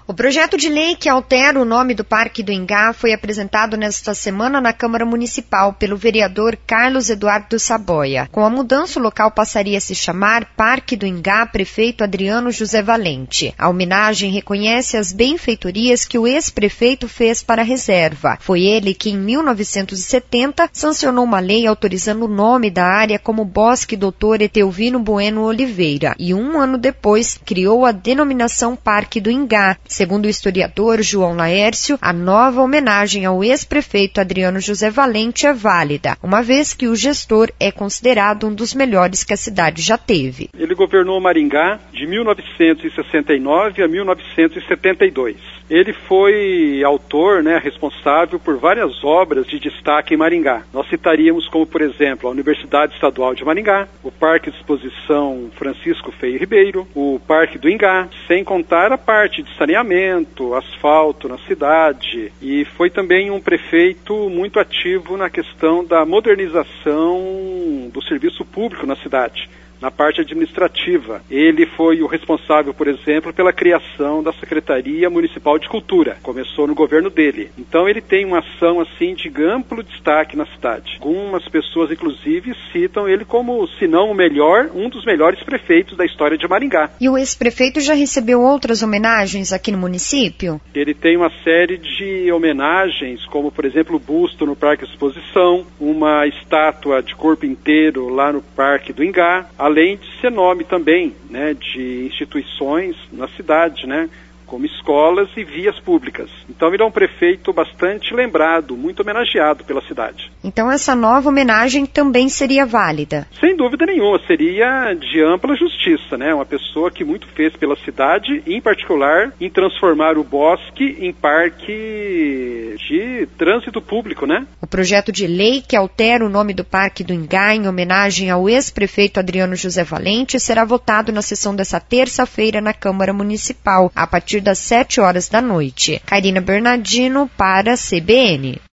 O projeto de lei que altera o nome do Parque do Ingá foi apresentado nesta semana na Câmara Municipal pelo vereador Carlos Eduardo Saboia. Com a mudança, o local passaria a se chamar Parque do Ingá Prefeito Adriano José Valente. A homenagem reconhece as benfeitorias que o ex-prefeito fez para a reserva. Foi ele que, em 1970, sancionou uma lei autorizando o nome da área como Bosque Dr. Etelvino Bueno Oliveira e, um ano depois, criou a denominação Parque do Ingá. Segundo o historiador João Laércio, a nova homenagem ao ex-prefeito Adriano José Valente é válida, uma vez que o gestor é considerado um dos melhores que a cidade já teve. Ele governou Maringá de 1969 a 1972. Ele foi autor, responsável por várias obras de destaque em Maringá. Nós citaríamos como, por exemplo, a Universidade Estadual de Maringá, o Parque de Exposição Francisco Feio Ribeiro, o Parque do Ingá, sem contar a parte de saneamento, asfalto na cidade, e foi também um prefeito muito ativo na questão da modernização do serviço público na cidade. Na parte administrativa, ele foi o responsável, por exemplo, pela criação da Secretaria Municipal de Cultura. Começou no governo dele. Então ele tem uma ação assim de amplo destaque na cidade. Algumas pessoas, inclusive, citam ele como, se não o melhor, um dos melhores prefeitos da história de Maringá. E o ex-prefeito já recebeu outras homenagens aqui no município? Ele tem uma série de homenagens, como, por exemplo, o busto no Parque de Exposição, uma estátua de corpo inteiro lá no Parque do Ingá, além de ser nome também, de instituições na cidade, como escolas e vias públicas. Então ele é um prefeito bastante lembrado, muito homenageado pela cidade. Então essa nova homenagem também seria válida? Sem dúvida nenhuma, seria de ampla justiça, uma pessoa que muito fez pela cidade, em particular em transformar o bosque em parque de trânsito público, O projeto de lei que altera o nome do Parque do Ingá em homenagem ao ex-prefeito Adriano José Valente será votado na sessão dessa terça-feira na Câmara Municipal, a partir das 7 horas da noite. Karina Bernardino para a CBN.